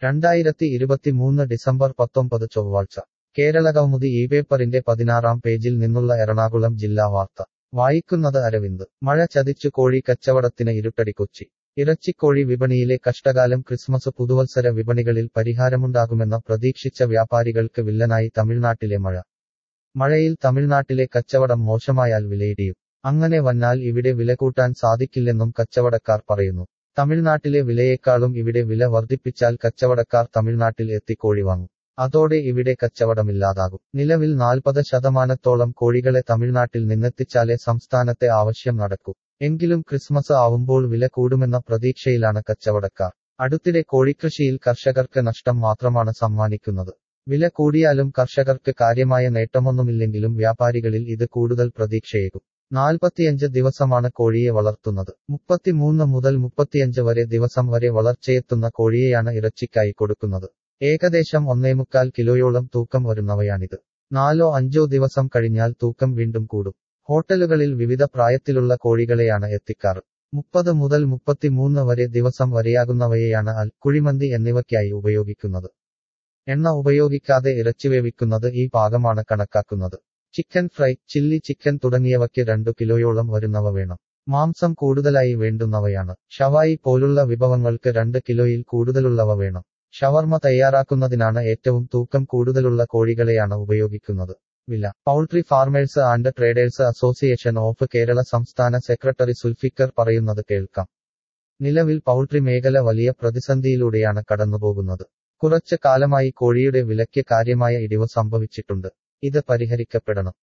2023 December 19 ചൊവ്വാഴ്ച കേരളകൗമുദി ഈ പേപ്പറിന്റെ 16-ാം പേജിൽ നിന്നുള്ള എറണാകുളം ജില്ലാ വാർത്ത വായിക്കുന്നത് അരവിന്ദ്. മഴ ചതിച്ചു കോഴി കച്ചവടത്തിന് ഇരുട്ടടി കൊച്ചി. ഇറച്ചിക്കോഴി വിപണിയിലെ കഷ്ടകാലം ക്രിസ്മസ് പുതുവത്സര വിപണികളിൽ പരിഹാരമുണ്ടാകുമെന്ന പ്രതീക്ഷിച്ച വ്യാപാരികൾക്ക് വില്ലനായി തമിഴ്നാട്ടിലെ മഴ. മഴയിൽ തമിഴ്നാട്ടിലെ കച്ചവടം മോശമായാൽ വിലയിടിയും. അങ്ങനെ വന്നാൽ ഇവിടെ വില കൂട്ടാൻ സാധിക്കില്ലെന്നും കച്ചവടക്കാർ പറയുന്നു. തമിഴ്നാട്ടിലെ വിലയേക്കാളും ഇവിടെ വില വർദ്ധിപ്പിച്ചാൽ കച്ചവടക്കാർ തമിഴ്നാട്ടിൽ എത്തി കോഴി വാങ്ങും. അതോടെ ഇവിടെ കച്ചവടമില്ലാതാകും. നിലവിൽ 40% കോഴികളെ തമിഴ്നാട്ടിൽ നിന്നെത്തിച്ചാലേ സംസ്ഥാനത്തെ ആവശ്യം നടക്കൂ. എങ്കിലും ക്രിസ്മസ് ആവുമ്പോൾ വില കൂടുമെന്ന പ്രതീക്ഷയിലാണ് കച്ചവടക്കാർ. അടുത്തിടെ കോഴിക്കൃഷിയിൽ കർഷകർക്ക് നഷ്ടം മാത്രമാണ് സമ്മാനിക്കുന്നത്. വില കൂടിയാലും കർഷകർക്ക് കാര്യമായ നേട്ടമൊന്നുമില്ലെങ്കിലും വ്യാപാരികളിൽ ഇത് കൂടുതൽ പ്രതീക്ഷയേകും. 45 ദിവസമാണ് കോഴിയെ വളർത്തുന്നത്. 33 മുതൽ 35 വരെ ദിവസം വരെ വളർച്ചയെത്തുന്ന കോഴിയെയാണ് ഇറച്ചിക്കായി കൊടുക്കുന്നത്. ഏകദേശം 1.25 കിലോയോളം തൂക്കം വരുന്നവയാണിത്. 4-5 ദിവസം കഴിഞ്ഞാൽ തൂക്കം വീണ്ടും കൂടും. ഹോട്ടലുകളിൽ വിവിധ പ്രായത്തിലുള്ള കോഴികളെയാണ് എത്തിക്കാറ്. 30 മുതൽ 33 വരെ ദിവസം വരെയാകുന്നവയെയാണ് കുഴിമന്തി എന്നിവയ്ക്കായി ഉപയോഗിക്കുന്നത്. എണ്ണ ഉപയോഗിക്കാതെ ഇറച്ചി വേവിക്കുന്നത് ഈ പാകമാണ് കണക്കാക്കുന്നത്. ചിക്കൻ ഫ്രൈ, ചില്ലി ചിക്കൻ തുടങ്ങിയവയ്ക്ക് 2 കിലോയോളം വരുന്നവ വേണം. മാംസം കൂടുതലായി വേണ്ടുന്നവയാണ്. ഷവായി പോലുള്ള വിഭവങ്ങൾക്ക് 2 കിലോയിൽ കൂടുതലുള്ളവ വേണം. ഷവർമ തയ്യാറാക്കുന്നതിനാണ് ഏറ്റവും തൂക്കം കൂടുതലുള്ള കോഴികളെയാണ് ഉപയോഗിക്കുന്നത്. വില. Poultry farmers and traders association of Kerala സംസ്ഥാന സെക്രട്ടറി സുൽഫിക്കർ പറയുന്നത് കേൾക്കാം. നിലവിൽ പൗൾട്രി മേഖല വലിയ പ്രതിസന്ധിയിലൂടെയാണ് കടന്നുപോകുന്നത്. കുറച്ച് കാലമായി കോഴിയുടെ വിലയ്ക്ക് കാര്യമായ ഇടിവ് സംഭവിച്ചിട്ടുണ്ട്. ഇത് പരിഹരിക്കപ്പെടണം.